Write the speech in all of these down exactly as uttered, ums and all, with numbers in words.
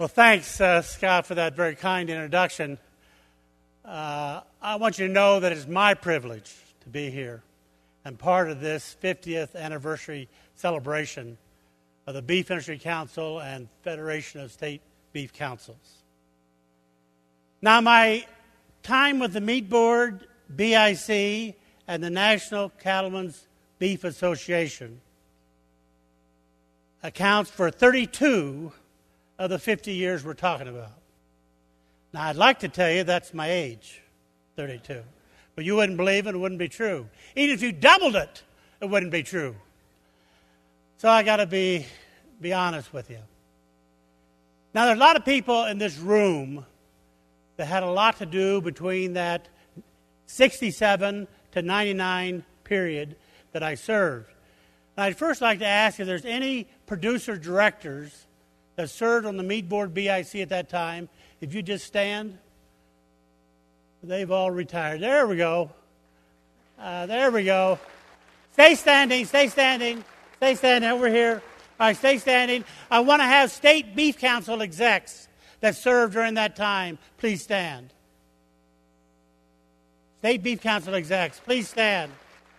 Well, thanks, uh, Scott, for that very kind introduction. Uh, I want you to know that it's my privilege to be here and part of this fiftieth anniversary celebration of the Beef Industry Council and Federation of State Beef Councils. Now, my time with the Meat Board, B I C, and the National Cattlemen's Beef Association accounts for thirty-two of the fifty years we're talking about. Now, I'd like to tell you that's my age, thirty-two. But you wouldn't believe it, it wouldn't be true. Even if you doubled it, it wouldn't be true. So I got to be, be honest with you. Now, there's a lot of people in this room that had a lot to do between that sixty-seven to ninety-nine period that I served. And I'd first like to ask if there's any producer directors that served on the Meat Board B I C at that time. If you just stand, they've all retired. There we go. Uh, there we go. Stay standing, stay standing, stay standing over here. All right, stay standing. I want to have State Beef Council execs that served during that time. Please stand. State Beef Council execs, please stand.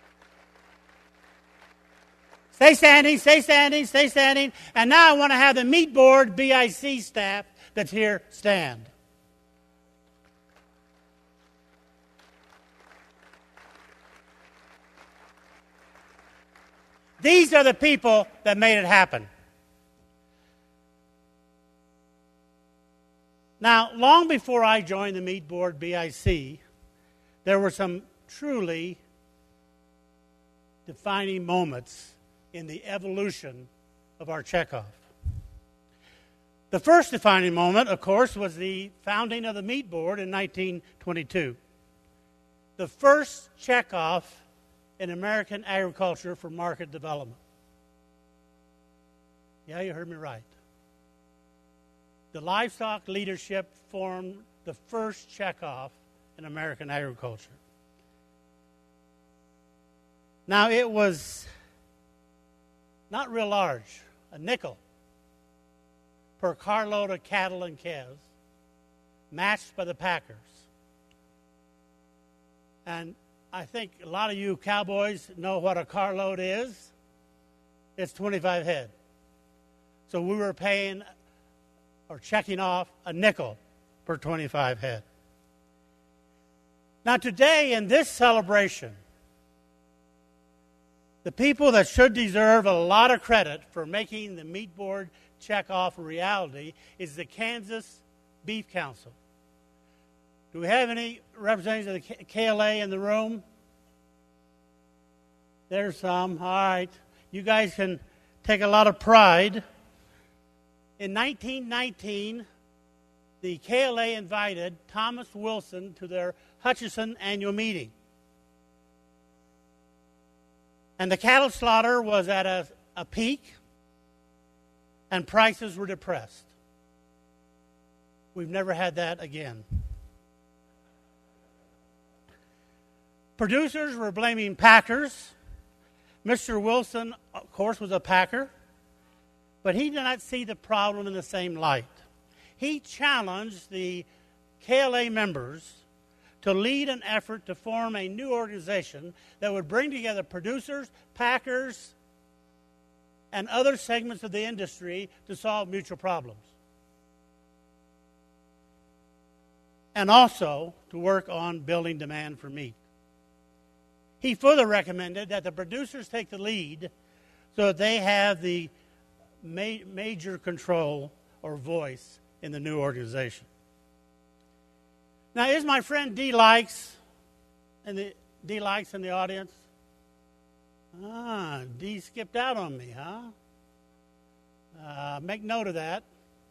Stay standing, stay standing, stay standing. And now I want to have the Meat Board B I C staff that's here stand. These are the people that made it happen. Now, long before I joined the Meat Board B I C, there were some truly defining moments in the evolution of our checkoff. The first defining moment, of course, was the founding of the Meat Board in nineteen twenty-two. The first checkoff in American agriculture for market development. Yeah, you heard me right. The livestock leadership formed the first checkoff in American agriculture. Now, it was not real large, a nickel per carload of cattle and calves, matched by the packers. And I think a lot of you cowboys know what a carload is. It's twenty-five head. So we were paying or checking off a nickel per twenty-five head. Now today in this celebration, the people that should deserve a lot of credit for making the Meat Board checkoff a reality is the Kansas Beef Council. Do we have any representatives of the K L A in the room? There's some. All right. You guys can take a lot of pride. In nineteen nineteen, the K L A invited Thomas Wilson to their Hutchinson annual meeting. And the cattle slaughter was at a, a peak, and prices were depressed. We've never had that again. Producers were blaming packers. Mister Wilson, of course, was a packer, but he did not see the problem in the same light. He challenged the K L A members to lead an effort to form a new organization that would bring together producers, packers, and other segments of the industry to solve mutual problems. And also to work on building demand for meat. He further recommended that the producers take the lead so that they have the ma- major control or voice in the new organization. Now, is my friend D. Likes in the D. Likes in the audience? Ah, D skipped out on me, huh? Uh, make note of that.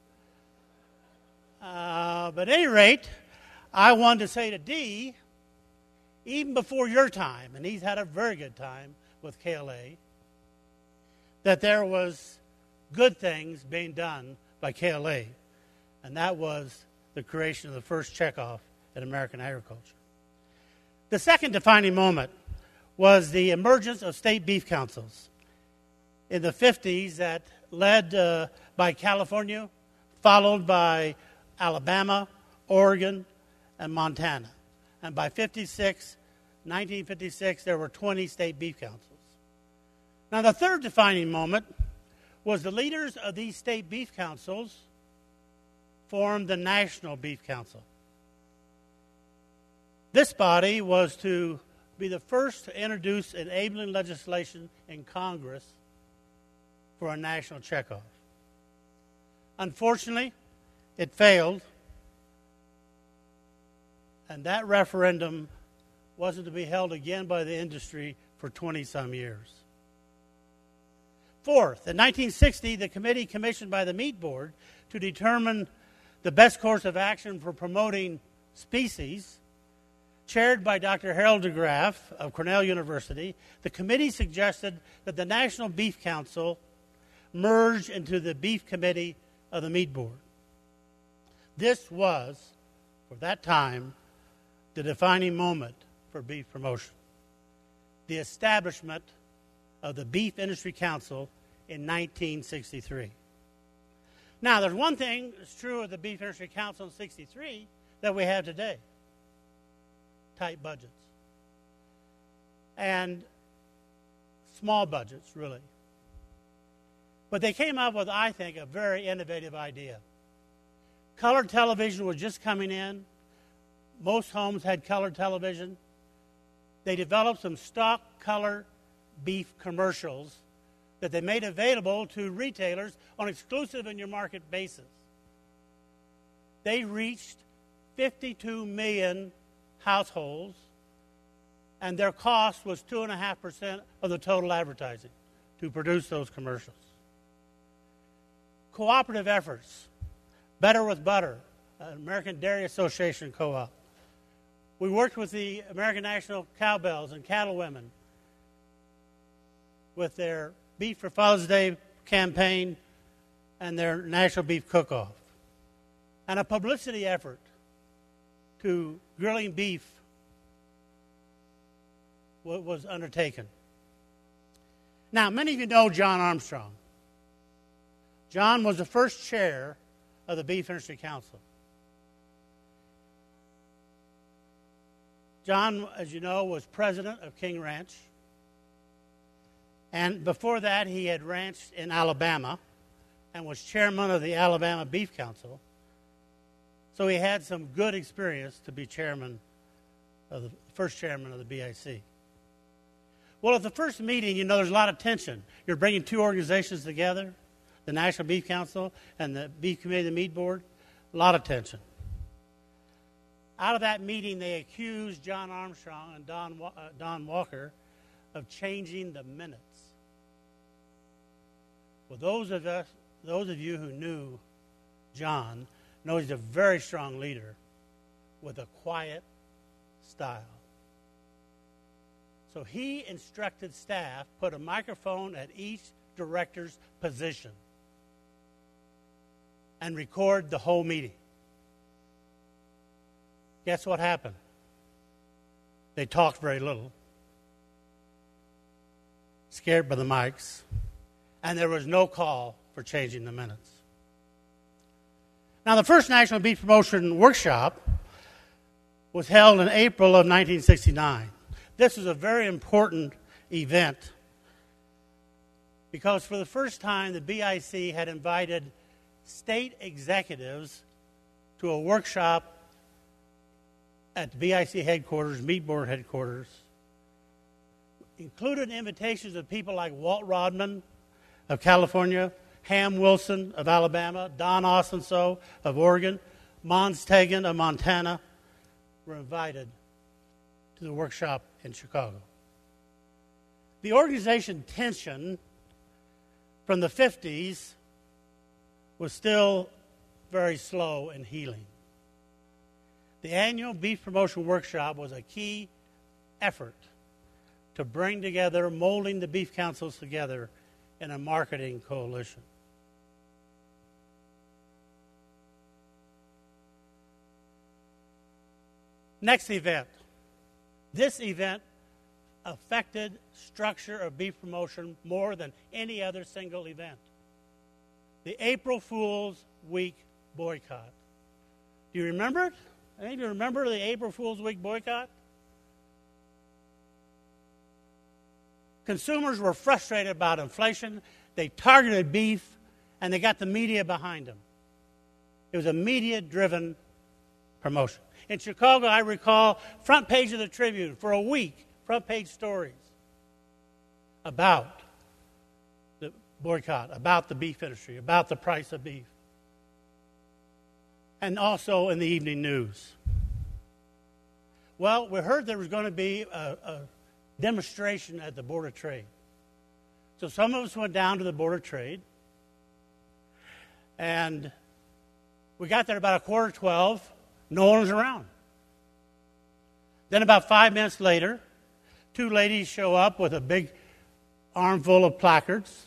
Uh, but at any rate, I wanted to say to D, even before your time, and he's had a very good time with K L A, that there was good things being done by K L A, and that was the creation of the first checkoff in American agriculture. The second defining moment was the emergence of state beef councils in the fifties that led uh, by California followed by Alabama, Oregon, and Montana. And by fifty-six, nineteen fifty-six, there were twenty state beef councils. Now, the third defining moment was the leaders of these state beef councils formed the National Beef Council. This body was to be the first to introduce enabling legislation in Congress for a national checkoff. Unfortunately, it failed, and that referendum wasn't to be held again by the industry for twenty-some years. Fourth, in nineteen sixty, the committee commissioned by the Meat Board to determine the best course of action for promoting species, chaired by Doctor Harold DeGraff of Cornell University, the committee suggested that the National Beef Council merge into the Beef Committee of the Meat Board. This was, for that time, the defining moment for beef promotion. The establishment of the Beef Industry Council in nineteen sixty-three. Now, there's one thing that's true of the Beef Industry Council in sixty-three that we have today. Tight budgets. And small budgets, really. But they came up with, I think, a very innovative idea. Color television was just coming in. Most homes had color television. They developed some stock color beef commercials that they made available to retailers on exclusive in your market basis. They reached fifty-two million households, and their cost was two point five percent of the total advertising to produce those commercials. Cooperative efforts. Better with Butter, American Dairy Association co-op. We worked with the American National Cowbells and Cattlewomen with their Beef for Father's Day campaign and their National Beef Cook-Off. And a publicity effort to grilling beef was undertaken. Now, many of you know John Armstrong. John was the first chair of the Beef Industry Council. John, as you know, was president of King Ranch. And before that, he had ranched in Alabama and was chairman of the Alabama Beef Council. So he had some good experience to be chairman of the first chairman of the B I C. Well, at the first meeting, you know, there's a lot of tension. You're bringing two organizations together, the National Beef Council and the Beef Committee of the Meat Board. A lot of tension. Out of that meeting, they accused John Armstrong and Don, uh, Don Walker of changing the minutes. Well, those of us, those of you who knew John, know he's a very strong leader with a quiet style. So he instructed staff, put a microphone at each director's position and record the whole meeting. Guess what happened? They talked very little, scared by the mics, and there was no call for changing the minutes. Now, the first National Beef Promotion Workshop was held in April of nineteen sixty-nine. This was a very important event because for the first time, the B I C had invited state executives to a workshop at the B I C headquarters, Meat Board headquarters, included invitations of people like Walt Rodman of California, Ham Wilson of Alabama, Don Ostenso of Oregon, Mons Tegan of Montana were invited to the workshop in Chicago. The organization tension from the fifties was still very slow in healing. The annual Beef Promotion Workshop was a key effort to bring together, molding the beef councils together in a marketing coalition. Next event. This event affected structure of beef promotion more than any other single event. The April Fool's Week boycott. Do you remember it? I think you remember the April Fool's Week boycott? Consumers were frustrated about inflation. They targeted beef, and they got the media behind them. It was a media-driven promotion. In Chicago, I recall front page of the Tribune for a week, front page stories about the boycott, about the beef industry, about the price of beef. And also in the evening news. Well, we heard there was going to be a, a demonstration at the Board of Trade. So some of us went down to the Board of Trade, and we got there about a quarter to twelve. No one was around. Then about five minutes later, two ladies show up with a big armful of placards.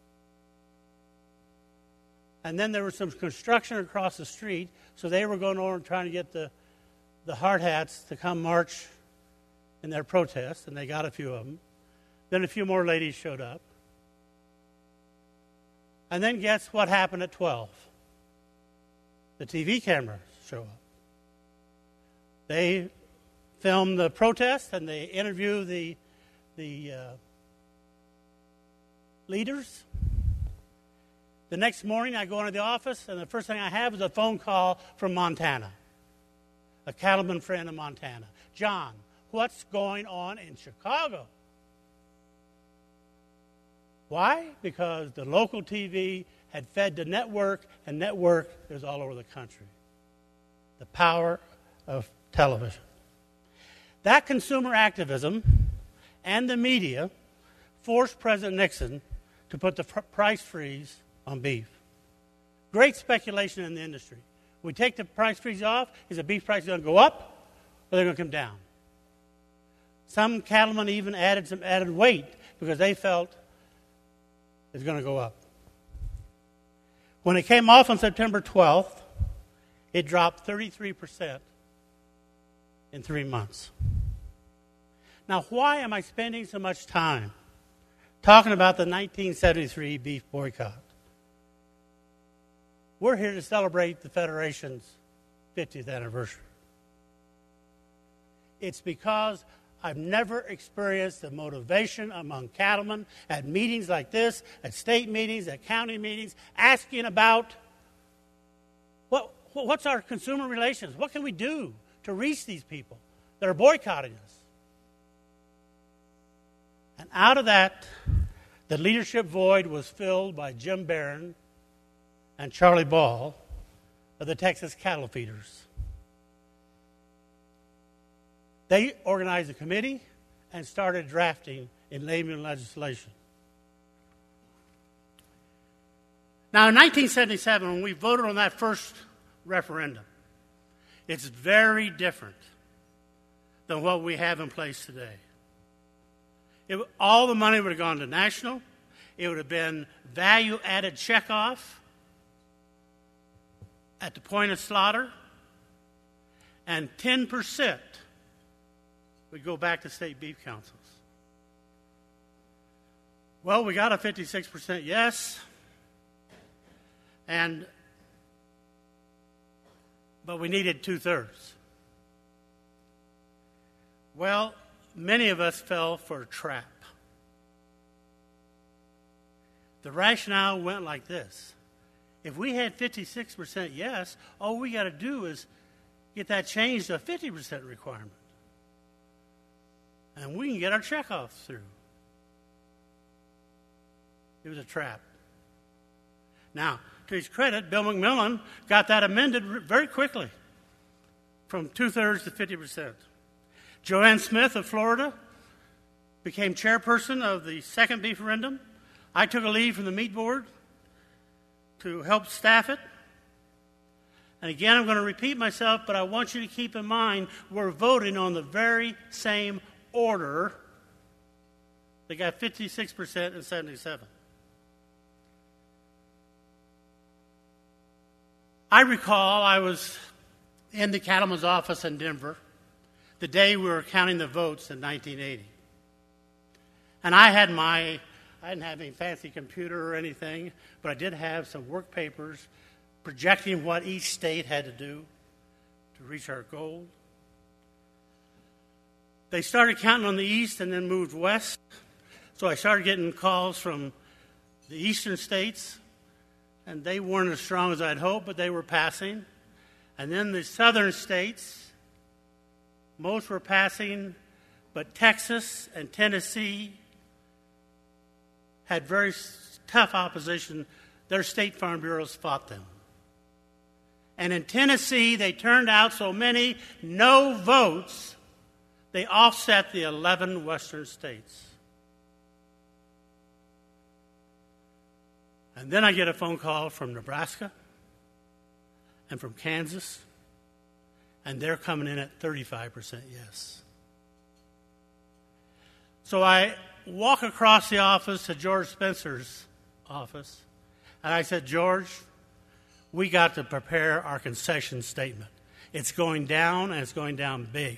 And then there was some construction across the street, so they were going over and trying to get the, the hard hats to come march in their protest, and they got a few of them. Then a few more ladies showed up. And then guess what happened at twelve? The T V cameras show up. They film the protest, and they interview the, the uh, leaders. The next morning, I go into the office, and the first thing I have is a phone call from Montana, a cattleman friend in Montana. John, what's going on in Chicago? Why? Because the local T V had fed the network, and network is all over the country. The power of television. That consumer activism and the media forced President Nixon to put the fr- price freeze on beef. Great speculation in the industry. We take the price freeze off, is the beef price going to go up or they're going to come down? Some cattlemen even added some added weight because they felt it's going to go up. When it came off on September twelfth, it dropped thirty-three percent in three months. Now, why am I spending so much time talking about the nineteen seventy-three beef boycott? We're here to celebrate the Federation's fiftieth anniversary. It's because I've never experienced the motivation among cattlemen at meetings like this, at state meetings, at county meetings, asking about what, what's our consumer relations? What can we do to reach these people that are boycotting us? And out of that, the leadership void was filled by Jim Barron and Charlie Ball of the Texas Cattle Feeders. They organized a committee and started drafting enabling legislation. Now, in nineteen seventy-seven, when we voted on that first referendum, it's very different than what we have in place today. It, all the money would have gone to national. It would have been value-added checkoff at the point of slaughter, and ten percent would go back to state beef councils. Well, we got a fifty-six percent yes, and but we needed two-thirds. Well, many of us fell for a trap. The rationale went like this. If we had fifty-six percent yes, all we got to do is get that changed to a fifty percent requirement. And we can get our checkoffs through. It was a trap. Now, to his credit, Bill McMillan got that amended very quickly from two-thirds to fifty percent. Joanne Smith of Florida became chairperson of the second beef referendum. I took a leave from the meat board to help staff it. And again, I'm going to repeat myself, but I want you to keep in mind we're voting on the very same order. They got fifty-six percent and seventy-seven. I recall I was in the cattleman's office in Denver the day we were counting the votes in nineteen eighty. And I had my, I didn't have any fancy computer or anything, but I did have some work papers projecting what each state had to do to reach our goal. They started counting on the east and then moved west. So I started getting calls from the eastern states, and they weren't as strong as I'd hoped, but they were passing. And then the southern states, most were passing, but Texas and Tennessee had very tough opposition. Their state farm bureaus fought them. And in Tennessee, they turned out so many no votes, they offset the eleven western states. And then I get a phone call from Nebraska and from Kansas, and they're coming in at thirty-five percent yes. So I walk across the office to George Spencer's office, and I said, George, we got to prepare our concession statement. It's going down, and it's going down big.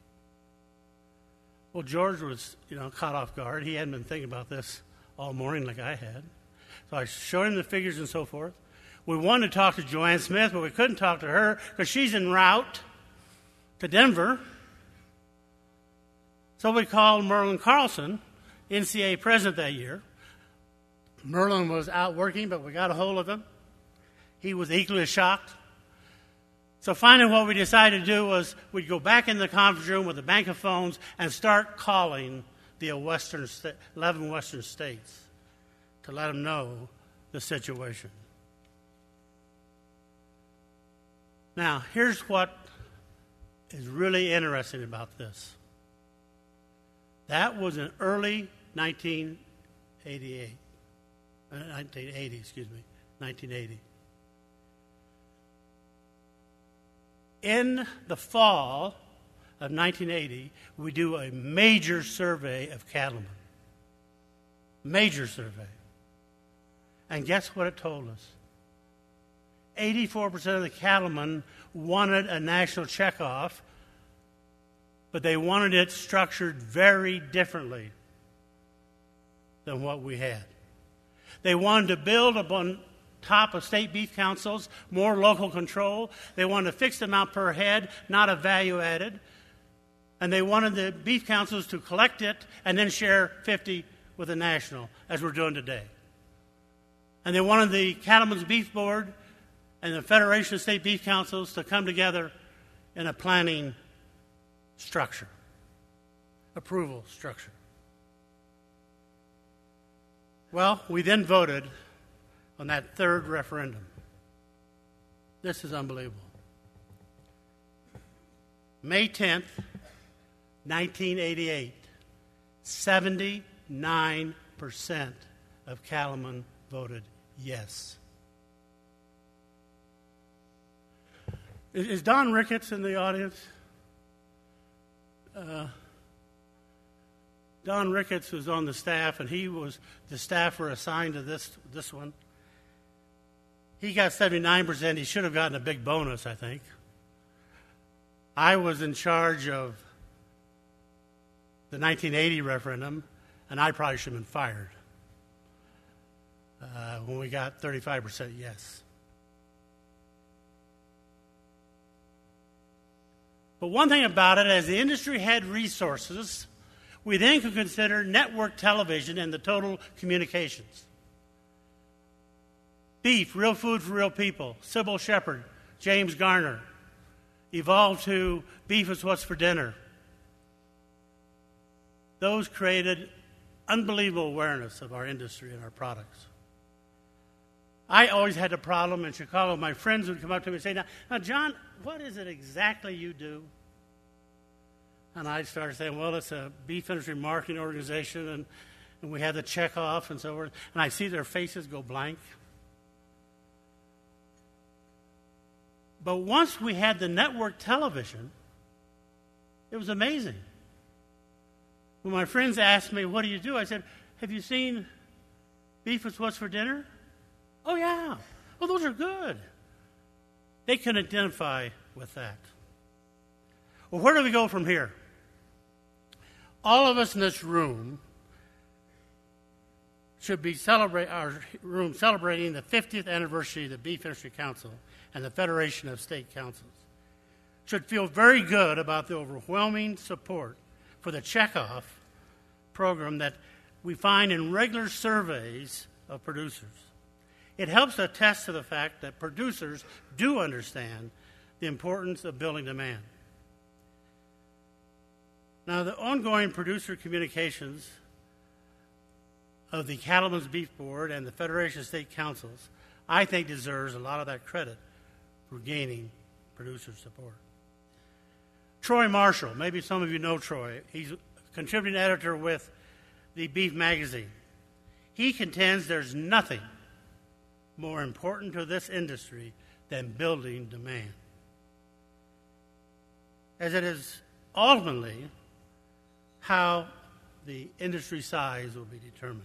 Well, George was, you know, caught off guard. He hadn't been thinking about this all morning like I had. So I showed him the figures and so forth. We wanted to talk to Joanne Smith, but we couldn't talk to her because she's en route to Denver. So we called Merlin Carlson, N C A A president that year. Merlin was out working, but we got a hold of him. He was equally as shocked. So finally what we decided to do was we'd go back in the conference room with a bank of phones and start calling the western sta- eleven western states to let them know the situation. Now, here's what is really interesting about this. That was in early nineteen eighty-eight. Uh, nineteen eighty, excuse me. nineteen eighty. In the fall of nineteen eighty, we do a major survey of cattlemen. Major survey. And guess what it told us? eighty-four percent of the cattlemen wanted a national checkoff, but they wanted it structured very differently than what we had. They wanted to build upon top of state beef councils, more local control. They wanted a fixed amount per head, not a value added. And they wanted the beef councils to collect it and then share fifty with the national, as we're doing today. And they wanted the Cattlemen's Beef Board and the Federation of State Beef Councils to come together in a planning structure, approval structure. Well, we then voted on that third referendum. This is unbelievable. May tenth, nineteen eighty-eight, seventy-nine percent of cattlemen voted yes. Is Don Ricketts in the audience? Uh, Don Ricketts was on the staff, and he was the staff were assigned to this this one. He got seventy-nine percent. He should have gotten a big bonus, I think. I was in charge of the nineteen eighty referendum, and I probably should have been fired uh, when we got thirty-five percent yes. But one thing about it, as the industry had resources, we then could consider network television and the total communications. Beef, Real Food for Real People, Sybil Shepherd, James Garner, evolved to Beef is What's for Dinner. Those created unbelievable awareness of our industry and our products. I always had a problem in Chicago. My friends would come up to me and say, now, now John, what is it exactly you do? And I'd start saying, well, it's a beef industry marketing organization, and, and we have the checkoff and so forth. And I see their faces go blank. But once we had the network television, it was amazing. When my friends asked me, what do you do? I said, have you seen Beef is What's for Dinner? Oh, yeah. Well, those are good. They can identify with that. Well, where do we go from here? All of us in this room should be celebrate our room celebrating the fiftieth anniversary of the Beef Industry Council and the Federation of State Councils should feel very good about the overwhelming support for the checkoff program that we find in regular surveys of producers. It helps attest to the fact that producers do understand the importance of building demand. Now, the ongoing producer communications of the Cattlemen's Beef Board and the Federation of State Councils, I think, deserves a lot of that credit for gaining producer support. Troy Marshall, maybe some of you know Troy. He's a contributing editor with the Beef Magazine. He contends there's nothing more important to this industry than building demand, as it is ultimately how the industry size will be determined.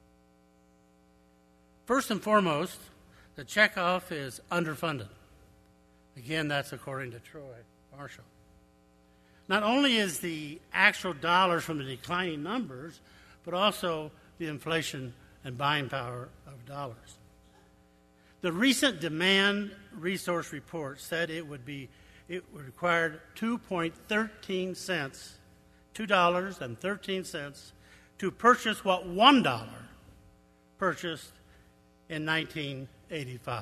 First and foremost, the checkoff is underfunded. Again, that's according to Troy Marshall. Not only is the actual dollars from the declining numbers, but also the inflation and buying power of dollars. The recent demand resource report said it would be it would require two dollars and thirteen cents, two dollars and thirteen cents to purchase what one dollar purchased in nineteen eighty-five.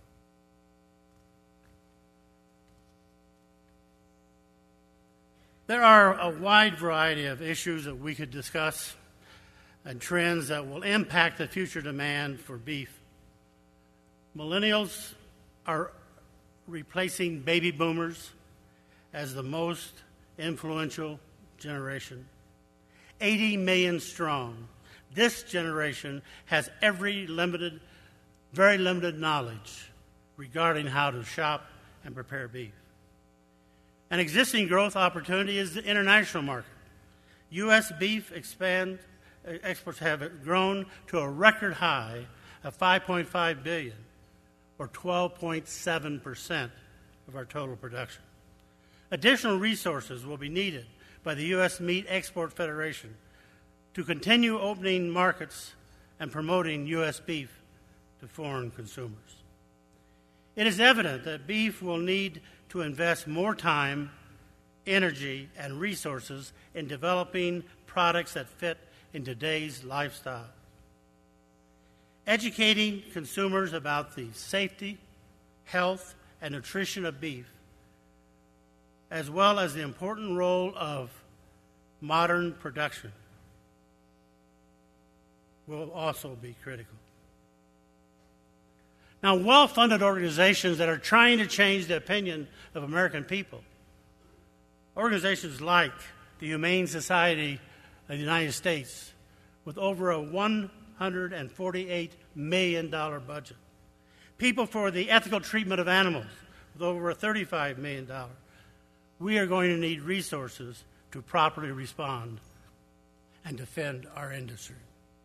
There are a wide variety of issues that we could discuss and trends that will impact the future demand for beef. Millennials are replacing baby boomers as the most influential generation. eighty million strong. This generation has every limited, very limited knowledge regarding how to shop and prepare beef. An existing growth opportunity is the international market. U S beef expand, exports have grown to a record high of five point five billion dollars, or twelve point seven percent of our total production. Additional resources will be needed by the U S Meat Export Federation to continue opening markets and promoting U S beef to foreign consumers. It is evident that beef will need to invest more time, energy, and resources in developing products that fit in today's lifestyle. Educating consumers about the safety, health, and nutrition of beef, as well as the important role of modern production, will also be critical. Now, well-funded organizations that are trying to change the opinion of American people, organizations like the Humane Society of the United States, with over a one hundred forty-eight million dollars budget, People for the Ethical Treatment of Animals, with over thirty-five million dollars, we are going to need resources to properly respond and defend our industry.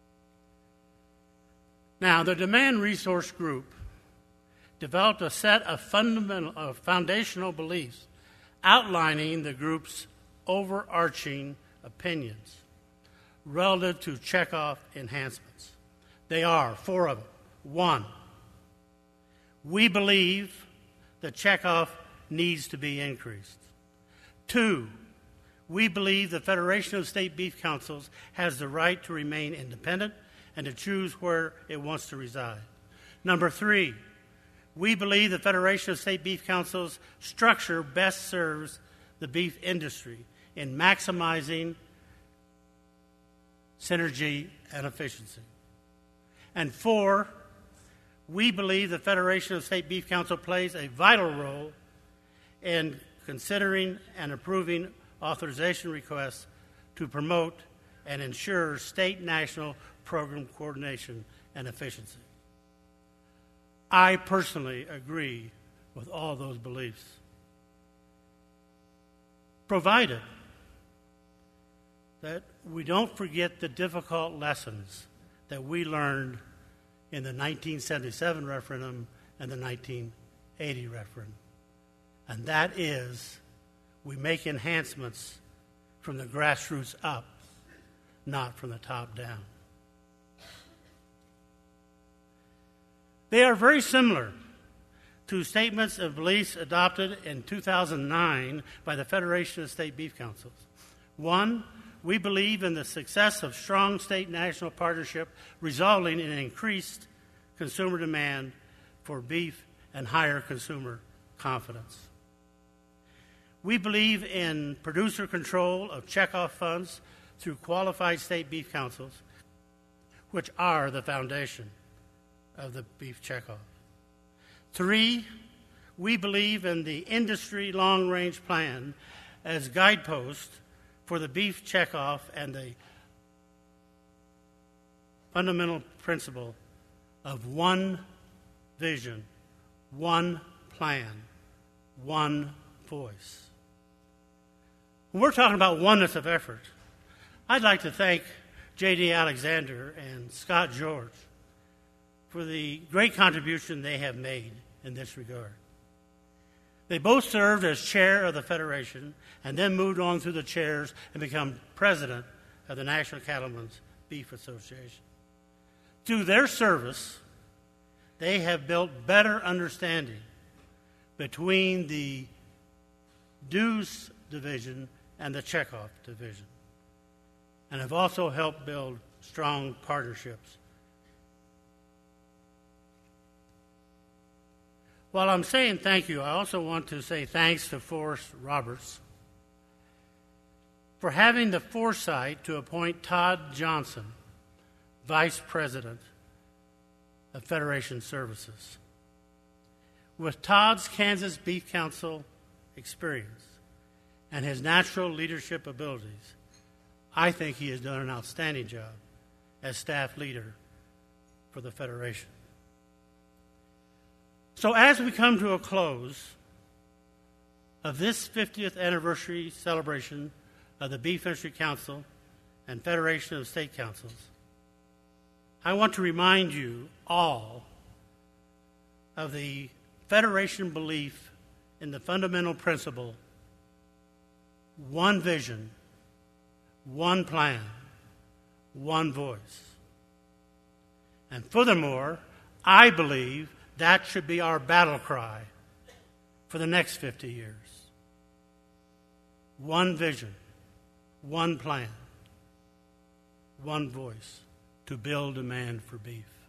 Now, the Demand Resource Group developed a set of fundamental, of foundational beliefs outlining the group's overarching opinions relative to checkoff enhancements. They are four of them. One, we believe the checkoff needs to be increased. Two, we believe the Federation of State Beef Councils has the right to remain independent and to choose where it wants to reside. Number three, we believe the Federation of State Beef Councils structure best serves the beef industry in maximizing synergy and efficiency. And four, we believe the Federation of State Beef Council plays a vital role in considering and approving authorization requests to promote and ensure state-national program coordination and efficiency. I personally agree with all those beliefs, provided that we don't forget the difficult lessons that we learned in the nineteen seventy-seven referendum and the nineteen eighty referendum. And that is, we make enhancements from the grassroots up, not from the top down. They are very similar to statements of beliefs adopted in two thousand nine by the Federation of State Beef Councils. One, we believe in the success of strong state-national partnership resulting in increased consumer demand for beef and higher consumer confidence. We believe in producer control of checkoff funds through qualified state beef councils, which are the foundation of the beef checkoff. Three, we believe in the industry long-range plan as guideposts for the beef checkoff and the fundamental principle of one vision, one plan, one voice. When we're talking about oneness of effort, I'd like to thank J D Alexander and Scott George for the great contribution they have made in this regard. They both served as chair of the Federation and then moved on through the chairs and become president of the National Cattlemen's Beef Association. Through their service, they have built better understanding between the dues division and the checkoff division, and have also helped build strong partnerships. While I'm saying thank you, I also want to say thanks to Forrest Roberts for having the foresight to appoint Todd Johnson, Vice President of Federation Services. With Todd's Kansas Beef Council experience and his natural leadership abilities, I think he has done an outstanding job as staff leader for the Federation. So as we come to a close of this fiftieth anniversary celebration of the Beef Industry Council and Federation of State Councils, I want to remind you all of the Federation belief in the fundamental principle, one vision, one plan, one voice. And furthermore, I believe that should be our battle cry for the next fifty years. One vision, one plan, one voice to build demand for beef.